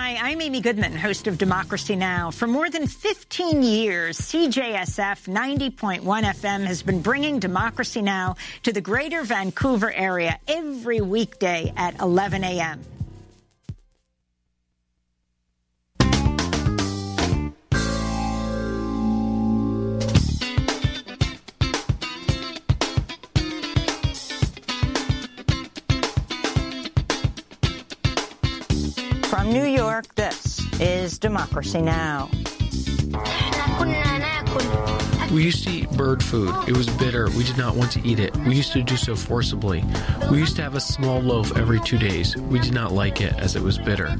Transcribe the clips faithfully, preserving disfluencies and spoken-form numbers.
Hi, I'm Amy Goodman, host of Democracy Now! For more than fifteen years, C J S F ninety point one F M has been bringing Democracy Now! To the greater Vancouver area every weekday at eleven a m From New York, this is Democracy Now! We used to eat bird food. It was bitter. We did not want to eat it. We used to do so forcibly. We used to have a small loaf every two days. We did not like it as it was bitter.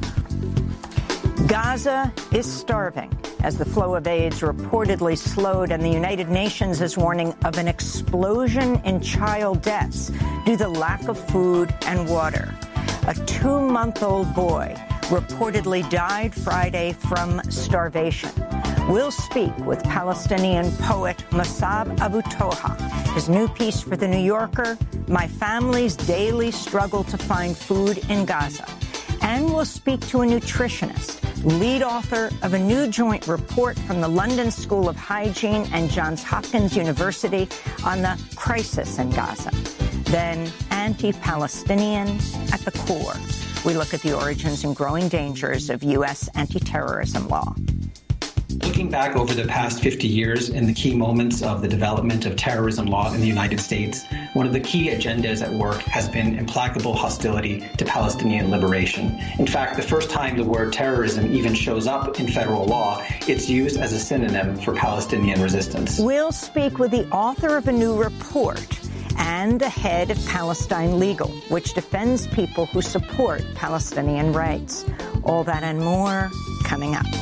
Gaza is starving as the flow of AIDS reportedly slowed, and the United Nations is warning of an explosion in child deaths due to lack of food and water. A two-month-old boy reportedly died Friday from starvation. We'll speak with Palestinian poet Mossab Abu Toha. His new piece for The New Yorker, My Family's Daily Struggle to Find Food in Gaza. And we'll speak to a nutritionist, lead author of a new joint report from the London School of Hygiene and Johns Hopkins University on the crisis in Gaza. Then anti-Palestinian at the core. We look at the origins and growing dangers of U S anti-terrorism law. Looking back over the past fifty years and the key moments of the development of terrorism law in the United States, one of the key agendas at work has been implacable hostility to Palestinian liberation. In fact, the first time the word terrorism even shows up in federal law, it's used as a synonym for Palestinian resistance. We'll speak with the author of a new report and the head of Palestine Legal, which defends people who support Palestinian rights. All that and more coming up.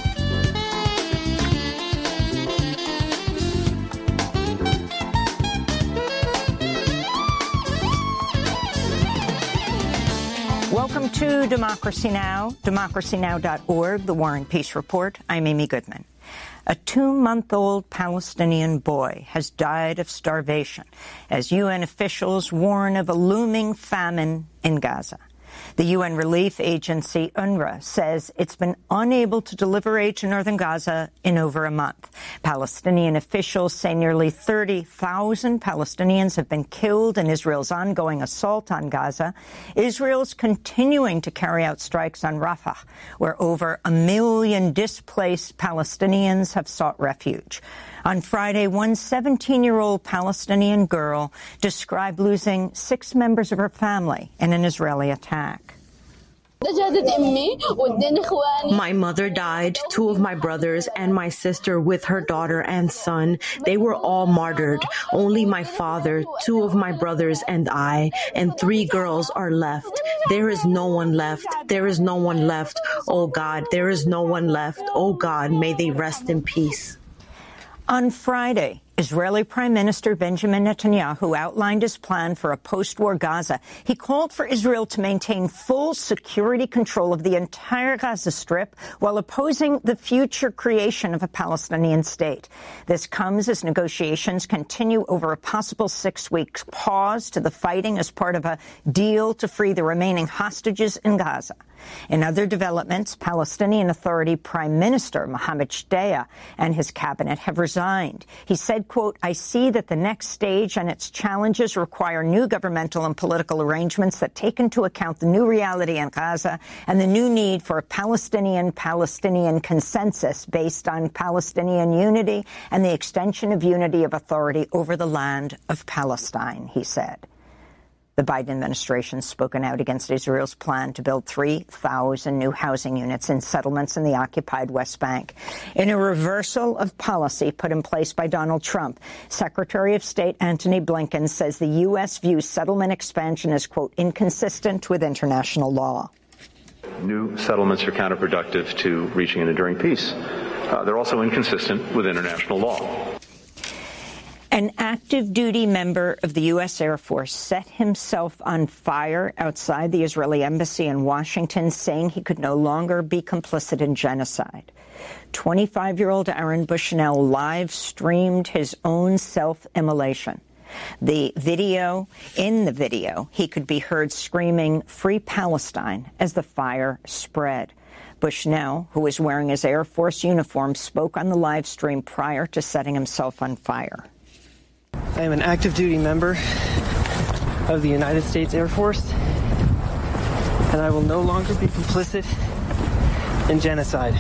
Welcome to Democracy Now!, democracy now dot org, the War and Peace Report. I'm Amy Goodman. A two-month-old Palestinian boy has died of starvation as U N officials warn of a looming famine in Gaza. The U N relief agency UNRWA says it's been unable to deliver aid to northern Gaza in over a month. Palestinian officials say nearly thirty thousand Palestinians have been killed in Israel's ongoing assault on Gaza. Israel's continuing to carry out strikes on Rafah, where over a million displaced Palestinians have sought refuge. On Friday, one seventeen-year-old Palestinian girl described losing six members of her family in an Israeli attack. My mother died, two of my brothers, and my sister with her daughter and son. They were all martyred. Only my father, two of my brothers, and I, and three girls are left. There is no one left. There is no one left. Oh God, there is no one left. Oh God, may they rest in peace. On Friday, Israeli Prime Minister Benjamin Netanyahu outlined his plan for a post-war Gaza. He called for Israel to maintain full security control of the entire Gaza Strip while opposing the future creation of a Palestinian state. This comes as negotiations continue over a possible six-week pause to the fighting as part of a deal to free the remaining hostages in Gaza. In other developments, Palestinian Authority Prime Minister Mohammed Shtayyeh and his cabinet have resigned. He said, quote, I see that the next stage and its challenges require new governmental and political arrangements that take into account the new reality in Gaza and the new need for a Palestinian-Palestinian consensus based on Palestinian unity and the extension of unity of authority over the land of Palestine, he said. The Biden administration has spoken out against Israel's plan to build three thousand new housing units in settlements in the occupied West Bank. In a reversal of policy put in place by Donald Trump, Secretary of State Antony Blinken says the U S views settlement expansion as, quote, inconsistent with international law. New settlements are counterproductive to reaching an enduring peace. Uh, they're also inconsistent with international law. An active-duty member of the U S Air Force set himself on fire outside the Israeli embassy in Washington, saying he could no longer be complicit in genocide. twenty-five-year-old Aaron Bushnell live-streamed his own self-immolation. The video, in the video, he could be heard screaming, "Free Palestine," as the fire spread. Bushnell, who was wearing his Air Force uniform, spoke on the live stream prior to setting himself on fire. I am an active duty member of the United States Air Force, and I will no longer be complicit in genocide.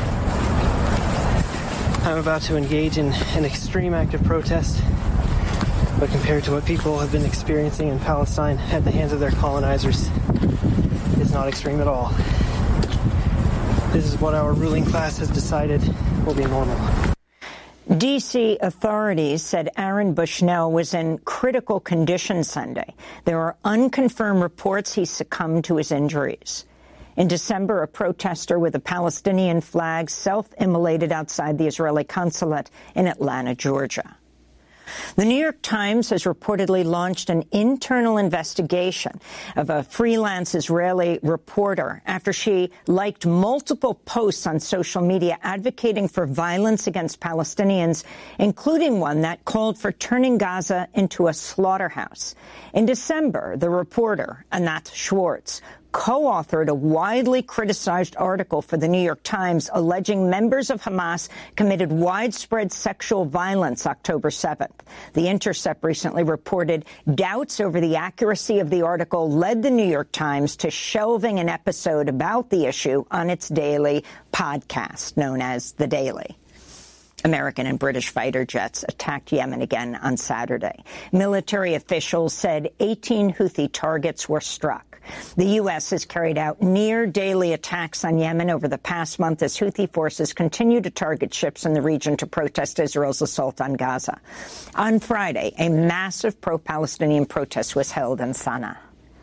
I'm about to engage in an extreme act of protest, but compared to what people have been experiencing in Palestine at the hands of their colonizers, it's not extreme at all. This is what our ruling class has decided will be normal. D C authorities said Aaron Bushnell was in critical condition Sunday. There are unconfirmed reports he succumbed to his injuries. In December, a protester with a Palestinian flag self-immolated outside the Israeli consulate in Atlanta, Georgia. The New York Times has reportedly launched an internal investigation of a freelance Israeli reporter after she liked multiple posts on social media advocating for violence against Palestinians, including one that called for turning Gaza into a slaughterhouse. In December, the reporter, Anat Schwartz, co-authored a widely criticized article for the New York Times alleging members of Hamas committed widespread sexual violence October seventh. The Intercept recently reported doubts over the accuracy of the article led the New York Times to shelving an episode about the issue on its daily podcast, known as The Daily. American and British fighter jets attacked Yemen again on Saturday. Military officials said eighteen Houthi targets were struck. The U S has carried out near-daily attacks on Yemen over the past month as Houthi forces continue to target ships in the region to protest Israel's assault on Gaza. On Friday, a massive pro-Palestinian protest was held in Sana'a.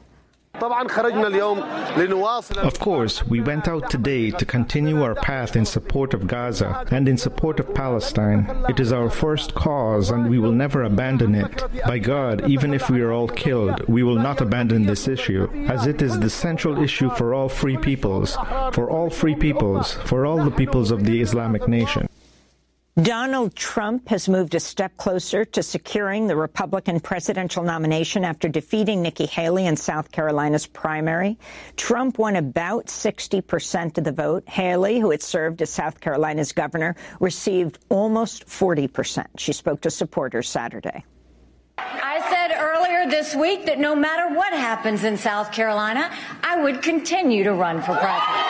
Of course, we went out today to continue our path in support of Gaza and in support of Palestine. It is our first cause and we will never abandon it. By God, even if we are all killed, we will not abandon this issue, as it is the central issue for all free peoples, for all free peoples, for all the peoples of the Islamic nation. Donald Trump has moved a step closer to securing the Republican presidential nomination after defeating Nikki Haley in South Carolina's primary. Trump won about sixty percent of the vote. Haley, who had served as South Carolina's governor, received almost forty percent. She spoke to supporters Saturday. I said earlier this week that no matter what happens in South Carolina, I would continue to run for president.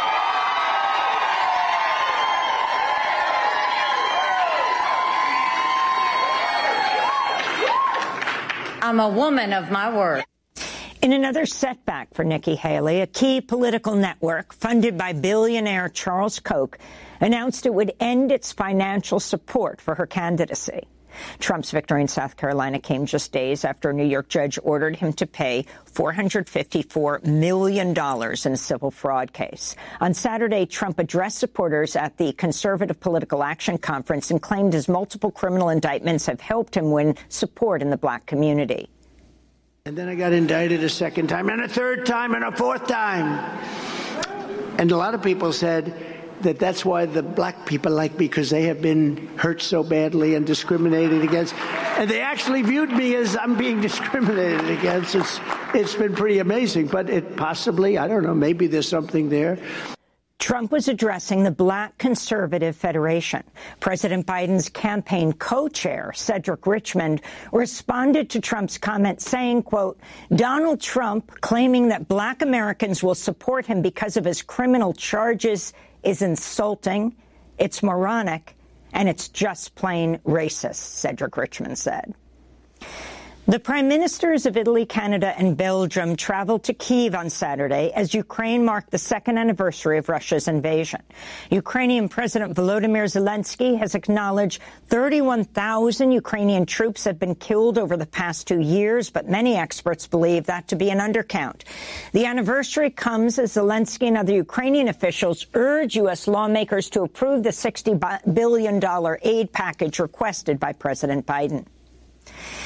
I'm a woman of my word. In another setback for Nikki Haley, a key political network funded by billionaire Charles Koch announced it would end its financial support for her candidacy. Trump's victory in South Carolina came just days after a New York judge ordered him to pay four hundred fifty-four million dollars in a civil fraud case. On Saturday, Trump addressed supporters at the Conservative Political Action Conference and claimed his multiple criminal indictments have helped him win support in the black community. And then I got indicted a second time, and a third time, and a fourth time. And a lot of people said that that's why the black people like me, because they have been hurt so badly and discriminated against. And they actually viewed me as I'm being discriminated against. It's, it's been pretty amazing, but it possibly, I don't know, maybe there's something there. Trump was addressing the Black Conservative Federation. President Biden's campaign co-chair, Cedric Richmond, responded to Trump's comment saying, quote, Donald Trump claiming that black Americans will support him because of his criminal charges is insulting, it's moronic, and it's just plain racist, Cedric Richmond said. The prime ministers of Italy, Canada, and Belgium traveled to Kyiv on Saturday as Ukraine marked the second anniversary of Russia's invasion. Ukrainian President Volodymyr Zelensky has acknowledged thirty-one thousand Ukrainian troops have been killed over the past two years, but many experts believe that to be an undercount. The anniversary comes as Zelensky and other Ukrainian officials urge U S lawmakers to approve the sixty billion dollars aid package requested by President Biden.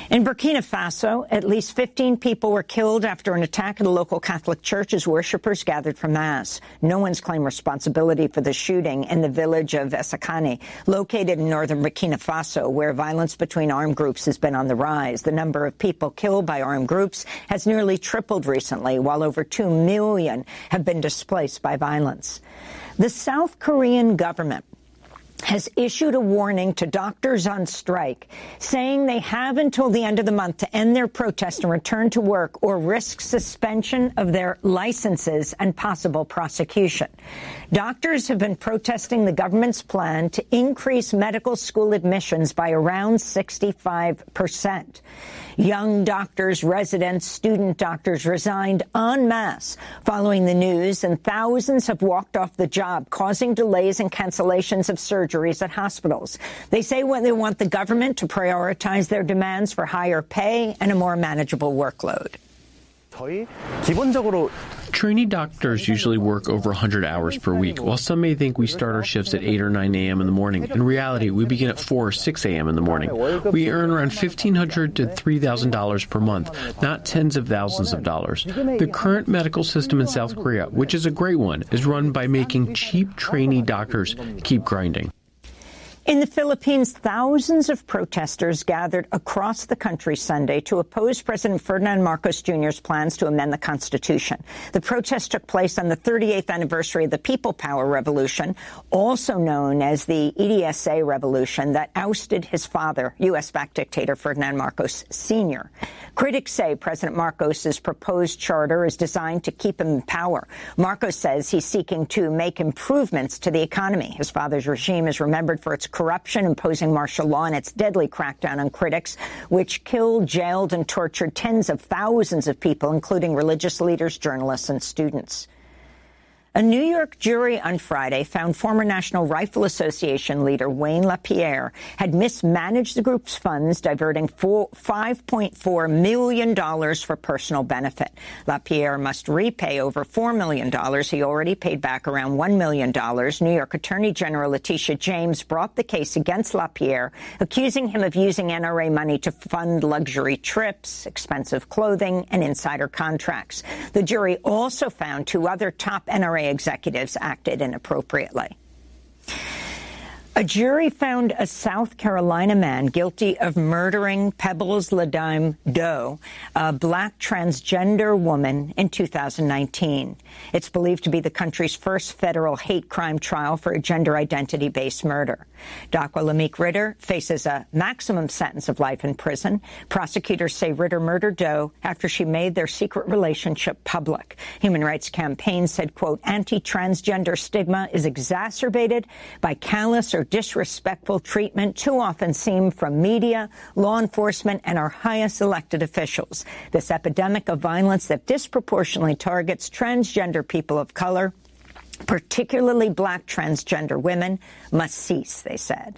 In Burkina Faso, at least fifteen people were killed after an attack at a local Catholic church as worshippers gathered for Mass. No one's claimed responsibility for the shooting in the village of Esakane, located in northern Burkina Faso, where violence between armed groups has been on the rise. The number of people killed by armed groups has nearly tripled recently, while over two million have been displaced by violence. The South Korean government has issued a warning to doctors on strike, saying they have until the end of the month to end their protest and return to work or risk suspension of their licenses and possible prosecution. Doctors have been protesting the government's plan to increase medical school admissions by around sixty-five percent. Young doctors, residents, student doctors resigned en masse following the news, and thousands have walked off the job, causing delays and cancellations of surgeries at hospitals. They say when they want the government to prioritize their demands for higher pay and a more manageable workload. Trainee doctors usually work over one hundred hours per week. While some may think we start our shifts at eight or nine a.m. in the morning, in reality, we begin at four or six a.m. in the morning. We earn around fifteen hundred dollars to three thousand dollars per month, not tens of thousands of dollars. The current medical system in South Korea, which is a great one, is run by making cheap trainee doctors keep grinding. In the Philippines, thousands of protesters gathered across the country Sunday to oppose President Ferdinand Marcos Junior's plans to amend the Constitution. The protest took place on the thirty-eighth anniversary of the People Power Revolution, also known as the E D S A Revolution, that ousted his father, U S-backed dictator Ferdinand Marcos Senior Critics say President Marcos's proposed charter is designed to keep him in power. Marcos says he's seeking to make improvements to the economy. His father's regime is remembered for its corruption, imposing martial law, and its deadly crackdown on critics, which killed, jailed, and tortured tens of thousands of people, including religious leaders, journalists, and students. A New York jury on Friday found former National Rifle Association leader Wayne LaPierre had mismanaged the group's funds, diverting five point four million dollars for personal benefit. LaPierre must repay over four million dollars. He already paid back around one million dollars. New York Attorney General Letitia James brought the case against LaPierre, accusing him of using N R A money to fund luxury trips, expensive clothing, and insider contracts. The jury also found two other top N R A executives acted inappropriately. A jury found a South Carolina man guilty of murdering Pebbles Ladime Doe, a black transgender woman, in two thousand nineteen. It's believed to be the country's first federal hate crime trial for a gender identity-based murder. Daqua Lameek Ritter faces a maximum sentence of life in prison. Prosecutors say Ritter murdered Doe after she made their secret relationship public. Human Rights Campaign said, quote, anti-transgender stigma is exacerbated by callous or disrespectful treatment too often seen from media, law enforcement, and our highest elected officials. This epidemic of violence that disproportionately targets transgender people of color, particularly black transgender women, must cease, they said.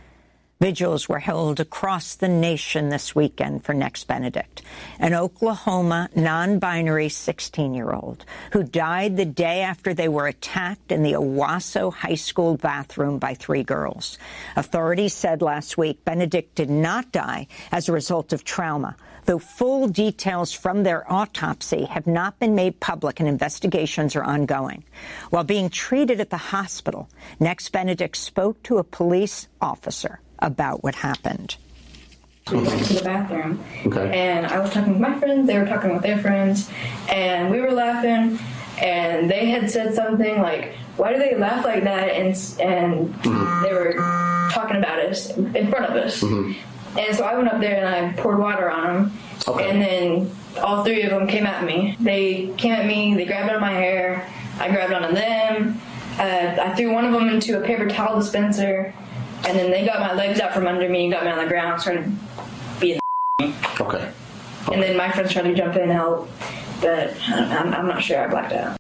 Vigils were held across the nation this weekend for Next Benedict, an Oklahoma non-binary sixteen-year-old who died the day after they were attacked in the Owasso High School bathroom by three girls. Authorities said last week Benedict did not die as a result of trauma, though full details from their autopsy have not been made public and investigations are ongoing. While being treated at the hospital, Next Benedict spoke to a police officer about what happened. We went to the bathroom, okay. And I was talking with my friends, they were talking with their friends, and we were laughing, and they had said something like, why do they laugh like that? And and mm-hmm. they were talking about us in front of us. Mm-hmm. And so I went up there and I poured water on them, okay. And then all three of them came at me. They came at me, they grabbed on my hair, I grabbed onto them, uh, I threw one of them into a paper towel dispenser, and then they got my legs out from under me and got me on the ground, started beating me. Okay. okay. And then my friends tried to jump in and help, but I'm, I'm not sure. I blacked out.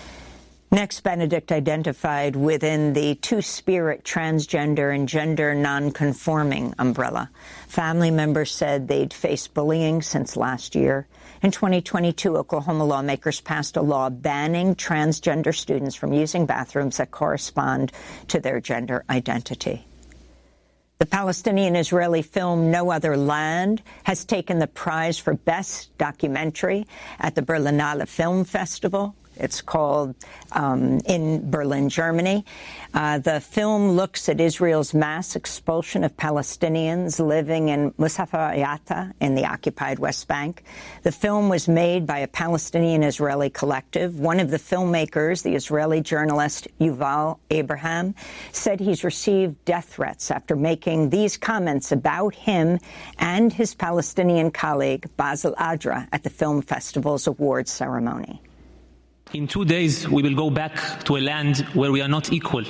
Next Benedict identified within the Two-Spirit transgender and gender nonconforming umbrella. Family members said they'd faced bullying since last year. In twenty twenty-two, Oklahoma lawmakers passed a law banning transgender students from using bathrooms that correspond to their gender identity. The Palestinian-Israeli film No Other Land has taken the prize for Best Documentary at the Berlinale Film Festival. It's called um, in Berlin, Germany. Uh, the film looks at Israel's mass expulsion of Palestinians living in Musafir Yatta in the occupied West Bank. The film was made by a Palestinian-Israeli collective. One of the filmmakers, the Israeli journalist Yuval Abraham, said he's received death threats after making these comments about him and his Palestinian colleague, Basil Adra, at the film festival's awards ceremony. In two days, we will go back to a land where we are not equal.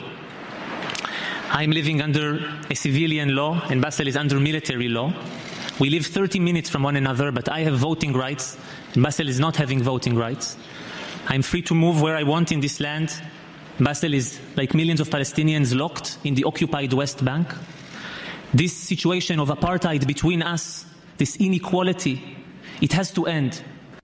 I'm living under a civilian law, and Basel is under military law. We live thirty minutes from one another, but I have voting rights, and Basel is not having voting rights. I'm free to move where I want in this land. Basel is, like millions of Palestinians, locked in the occupied West Bank. This situation of apartheid between us, this inequality, it has to end.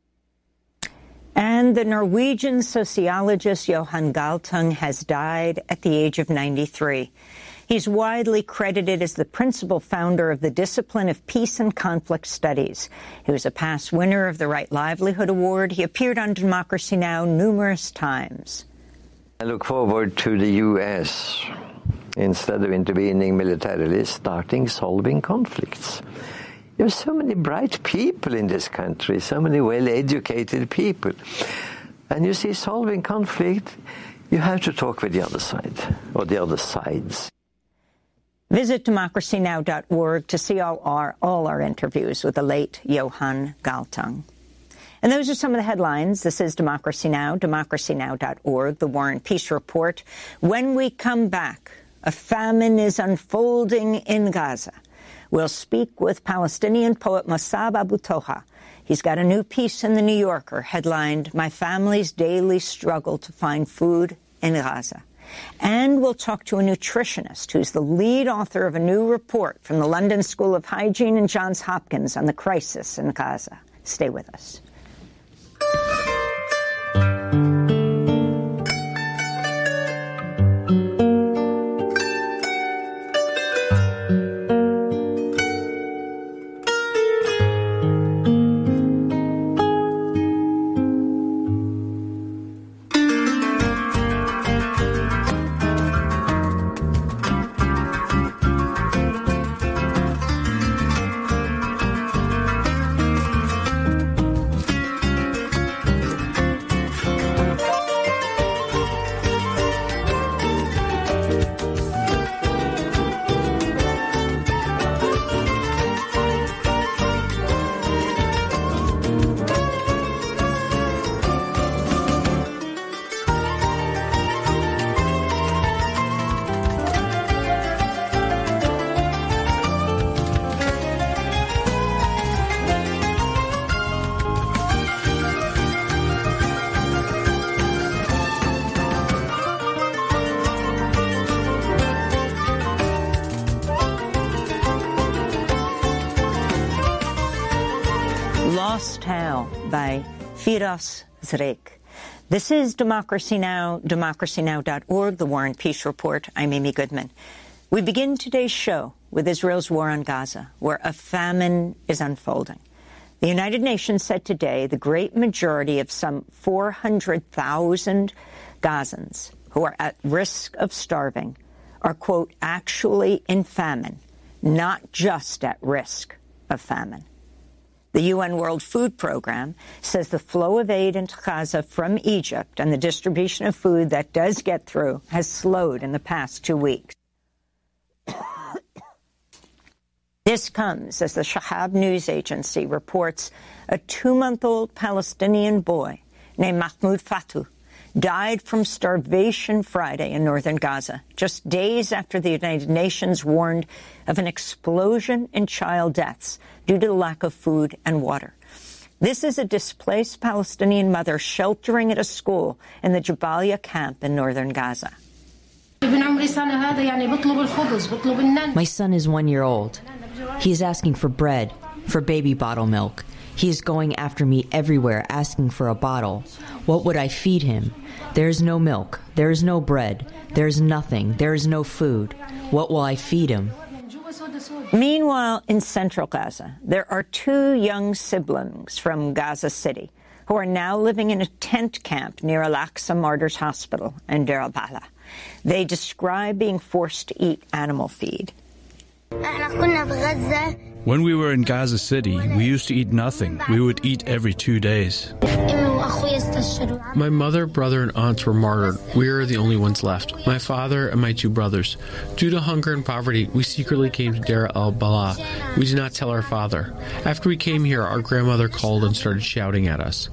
And the Norwegian sociologist Johan Galtung has died at the age of ninety-three. He's widely credited as the principal founder of the discipline of peace and conflict studies. He was a past winner of the Right Livelihood Award. He appeared on Democracy Now! Numerous times. I look forward to the U S, instead of intervening militarily, starting solving conflicts. There are so many bright people in this country, so many well-educated people. And you see, solving conflict, you have to talk with the other side, or the other sides. Visit democracy now dot org to see all our, all our interviews with the late Johan Galtung. And those are some of the headlines. This is Democracy Now!, democracy now dot org, the War and Peace Report. When we come back, a famine is unfolding in Gaza. We'll speak with Palestinian poet Mossab Abu Toha. He's got a new piece in The New Yorker headlined, My Family's Daily Struggle to Find Food in Gaza. And we'll talk to a nutritionist who's the lead author of a new report from the London School of Hygiene and Johns Hopkins on the crisis in Gaza. Stay with us. Lost Tale by Firas Zreik. This is Democracy Now!, democracy now dot org, the War and Peace Report. I'm Amy Goodman. We begin today's show with Israel's war on Gaza, where a famine is unfolding. The United Nations said today the great majority of some four hundred thousand Gazans who are at risk of starving are, quote, actually in famine, not just at risk of famine. The U N World Food Program says the flow of aid into Gaza from Egypt and the distribution of food that does get through has slowed in the past two weeks. This comes as the Shahab news agency reports a two-month-old Palestinian boy named Mahmoud Fatu died from starvation Friday in northern Gaza, just days after the United Nations warned of an explosion in child deaths due to the lack of food and water. This is a displaced Palestinian mother sheltering at a school in the Jabalia camp in northern Gaza. My son is one year old. He is asking for bread, for baby bottle milk. He is going after me everywhere, asking for a bottle. What would I feed him? There is no milk. There is no bread. There is nothing. There is no food. What will I feed him? Meanwhile, in central Gaza, there are two young siblings from Gaza City who are now living in a tent camp near Al-Aqsa Martyrs Hospital in Deir al-Balah. They describe being forced to eat animal feed. When we were in Gaza City, we used to eat nothing. We would eat every two days. My mother, brother, and aunts were martyred. We are the only ones left. My father and my two brothers. Due to hunger and poverty, we secretly came to Deir al-Balah. We did not tell our father. After we came here, our grandmother called and started shouting at us.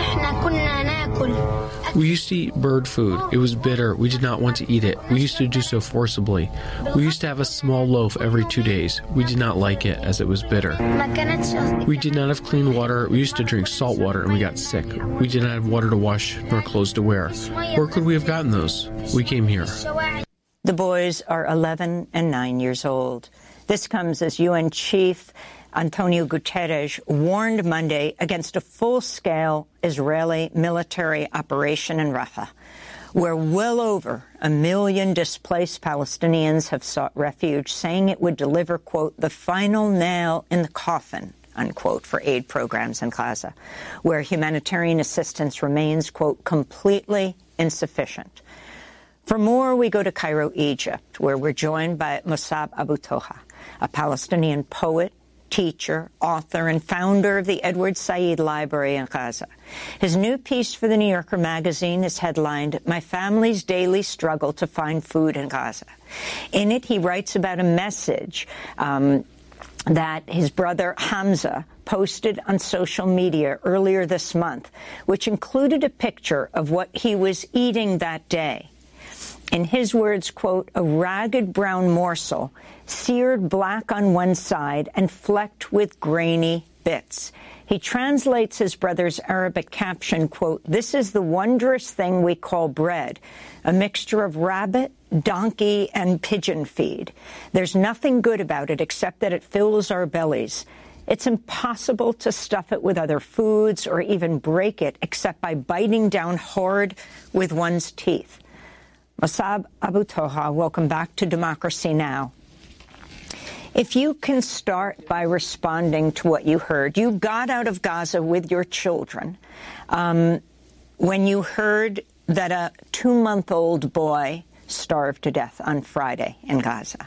We used to eat bird food. It was bitter. We did not want to eat it. We used to do so forcibly. We used to have a small loaf every two days. We did not like it as it was bitter. We did not have clean water. We used to drink salt water and we got sick. We did not have water to wash nor clothes to wear. Where could we have gotten those? We came here. The boys are eleven and nine years old. This comes as U N Chief Antonio Guterres warned Monday against a full-scale Israeli military operation in Rafah, where well over a million displaced Palestinians have sought refuge, saying it would deliver, quote, the final nail in the coffin, unquote, for aid programs in Gaza, where humanitarian assistance remains, quote, completely insufficient. For more, we go to Cairo, Egypt, where we're joined by Mossab Abu Toha, a Palestinian poet, teacher, author, and founder of the Edward Said Library in Gaza. His new piece for the New Yorker magazine is headlined, My Family's Daily Struggle to Find Food in Gaza. In it, he writes about a message um, that his brother Hamza posted on social media earlier this month, which included a picture of what he was eating that day. In his words, quote, a ragged brown morsel, seared black on one side and flecked with grainy bits. He translates his brother's Arabic caption, quote, this is the wondrous thing we call bread, a mixture of rabbit, donkey, and pigeon feed. There's nothing good about it except that it fills our bellies. It's impossible to stuff it with other foods or even break it except by biting down hard with one's teeth. Mossab Abu Toha, welcome back to Democracy Now! If you can start by responding to what you heard. You got out of Gaza with your children um, when you heard that a two-month-old boy starved to death on Friday in Gaza.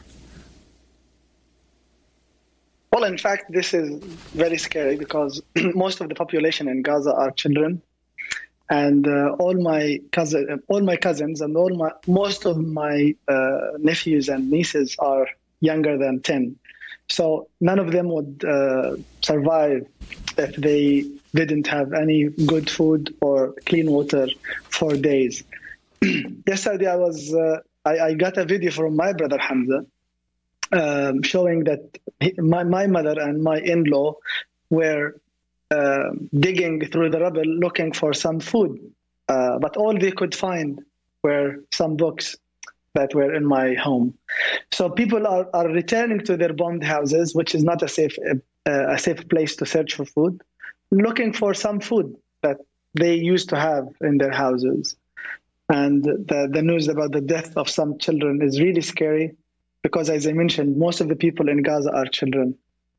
Well, in fact, this is very scary because most of the population in Gaza are children. And uh, all my cousin, all my cousins, and all my most of my uh, nephews and nieces are younger than ten. So none of them would uh, survive if they didn't have any good food or clean water for days. Yesterday, I was uh, I, I got a video from my brother Hamza um, showing that he, my my mother and my in-law were Uh, digging through the rubble looking for some food. Uh, but all they could find were some books that were in my home. So people are, are returning to their bombed houses, which is not a safe, uh, a safe place to search for food, looking for some food that they used to have in their houses. And the, the news about the death of some children is really scary because, as I mentioned, most of the people in Gaza are children.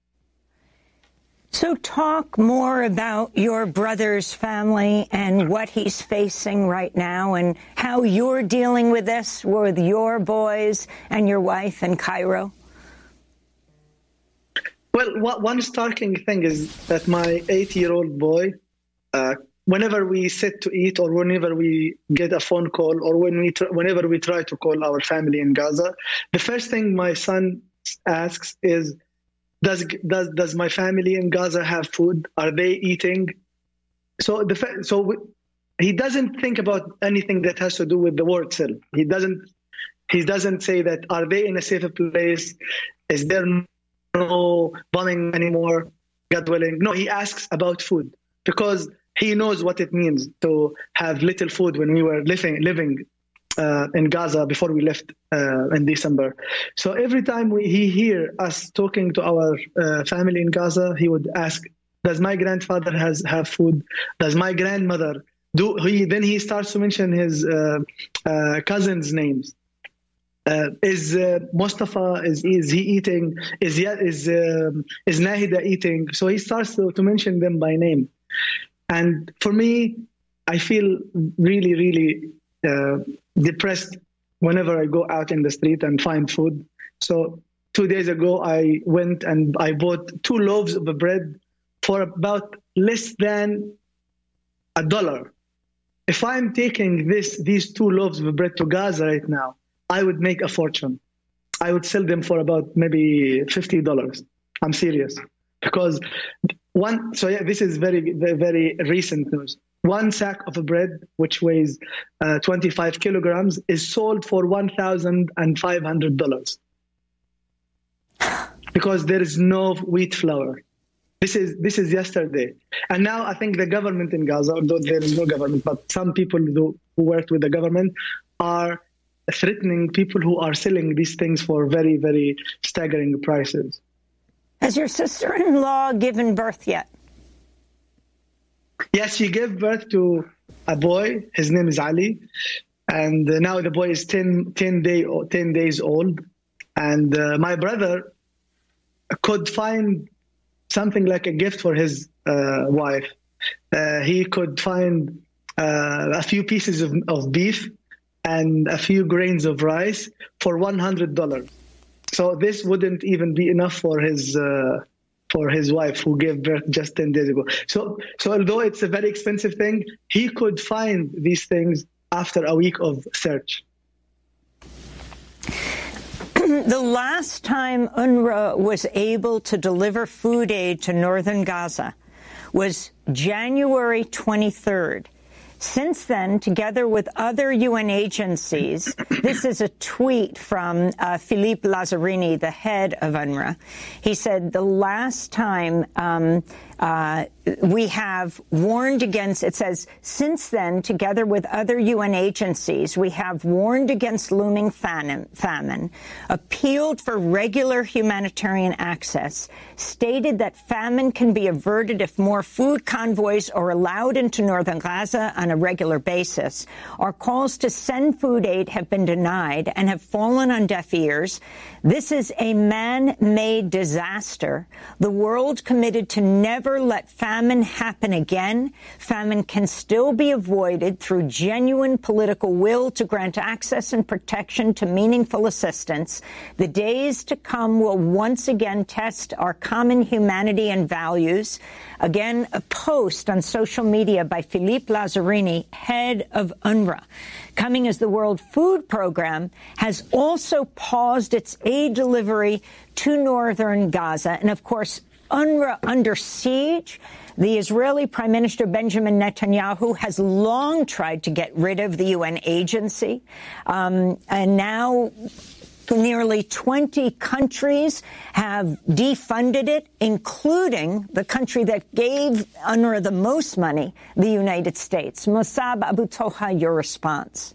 So talk more about your brother's family and what he's facing right now and how you're dealing with this with your boys and your wife in Cairo. Well, one starking thing is that my eight-year-old boy, uh, whenever we sit to eat or whenever we get a phone call or when we tr- whenever we try to call our family in Gaza, the first thing my son asks is, Does does does my family in Gaza have food? Are they eating? So the so we, he doesn't think about anything that has to do with the war itself. He doesn't he doesn't say that are they in a safer place? Is there no bombing anymore? God willing. No, he asks about food because he knows what it means to have little food when we were living living. Uh, in Gaza before we left uh, in December. So every time we, he hear us talking to our uh, family in Gaza, he would ask, does my grandfather has have food? Does my grandmother do? He, then he starts to mention his uh, uh, cousins' names. Uh, is uh, Mustafa, is is he eating? Is is um, is Nahida eating? So he starts to, to mention them by name. And for me, I feel really, really uh, depressed whenever I go out in the street and find food. So two days ago, I went and I bought two loaves of bread for about less than a dollar. If I'm taking this these two loaves of bread to Gaza right now, I would make a fortune. I would sell them for about maybe fifty dollars. I'm serious. Because one, so yeah, this is very, very, very recent news. One sack of bread, which weighs uh, twenty-five kilograms, is sold for one thousand five hundred dollars. Because there is no wheat flour. This is this is yesterday. And now I think the government in Gaza, although there is no government, but some people who, who worked with the government are threatening people who are selling these things for very, very staggering prices. Has your sister-in-law given birth yet? Yes, she gave birth to a boy. His name is Ali. And now the boy is ten, ten, day, ten days old. And uh, my brother could find something like a gift for his uh, wife. Uh, he could find uh, a few pieces of, of beef and a few grains of rice for one hundred dollars. So this wouldn't even be enough for his uh, for his wife, who gave birth just ten days ago. So, so although it's a very expensive thing, he could find these things after a week of search. The last time UNRWA was able to deliver food aid to northern Gaza was January twenty-third. Since then, together with other U N agencies, this is a tweet from uh, Philippe Lazzarini, the head of UNRWA. He said, the last time um, uh, we have warned against, it says, since then, together with other U N agencies, we have warned against looming famine, famine, appealed for regular humanitarian access, stated that famine can be averted if more food convoys are allowed into northern Gaza on a regular basis. Our calls to send food aid have been denied and have fallen on deaf ears. This is a man-made disaster. The world committed to never let famine happen again. Famine can still be avoided through genuine political will to grant access and protection to meaningful assistance. The days to come will once again test our common humanity and values. Again, a post on social media by Philippe Lazzarini, head of UNRWA, coming as the World Food Program has also paused its aid delivery to northern Gaza. And, of course, UNRWA under siege. The Israeli Prime Minister Benjamin Netanyahu has long tried to get rid of the U N agency. Um, and now nearly twenty countries have defunded it, including the country that gave UNRWA the most money, the United States. Mossab Abu Toha, your response.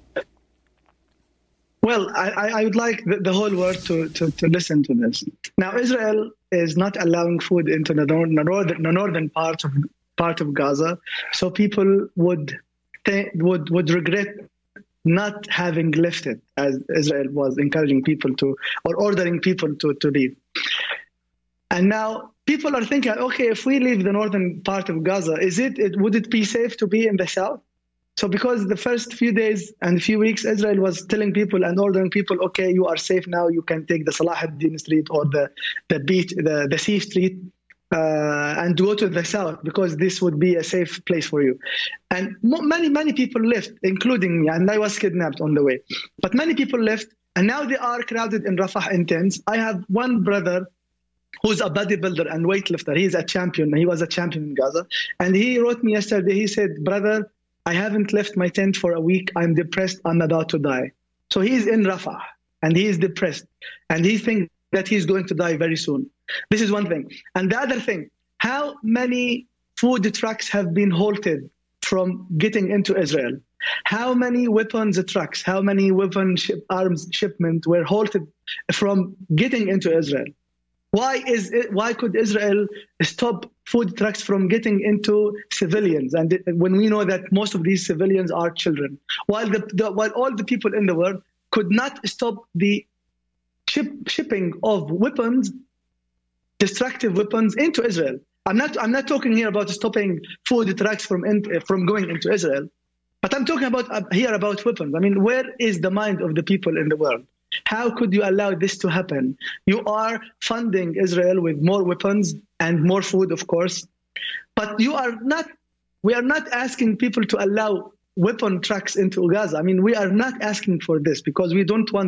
Well, I, I would like the, the whole world to, to, to listen to this. Now, Israel is not allowing food into the, nor- the northern, the northern part of part of Gaza, so people would th- would would regret not having left it, as Israel was encouraging people to, or ordering people to, to leave. And now people are thinking, okay, if we leave the northern part of Gaza, is it, it would it be safe to be in the south? So because the first few days and few weeks, Israel was telling people and ordering people, okay, you are safe now, you can take the Salah ad-Din street or the, the beach, the, the sea street, uh, and go to the south, because this would be a safe place for you. And many, many people left, including me, and I was kidnapped on the way. But many people left, and now they are crowded in Rafah in tents. I have one brother who's a bodybuilder and weightlifter. He's a champion. He was a champion in Gaza. And he wrote me yesterday, he said, brother, I haven't left my tent for a week. I'm depressed. I'm about to die. So he's in Rafah, and he is depressed, and he thinks that he's going to die very soon. This is one thing. And the other thing, how many food trucks have been halted from getting into Israel? How many weapons trucks, how many weapon ship, arms shipment were halted from getting into Israel? Why is it, why could Israel stop food trucks from getting into civilians? And when we know that most of these civilians are children, while the, the while all the people in the world could not stop the ship, shipping of weapons, destructive weapons, into Israel. I'm not. I'm not talking here about stopping food trucks from in, from going into Israel, but I'm talking about uh, here about weapons. I mean, where is the mind of the people in the world? How could you allow this to happen? You are funding Israel with more weapons and more food, of course, but you are not. We are not asking people to allow weapon trucks into Gaza. I mean, we are not asking for this because we don't want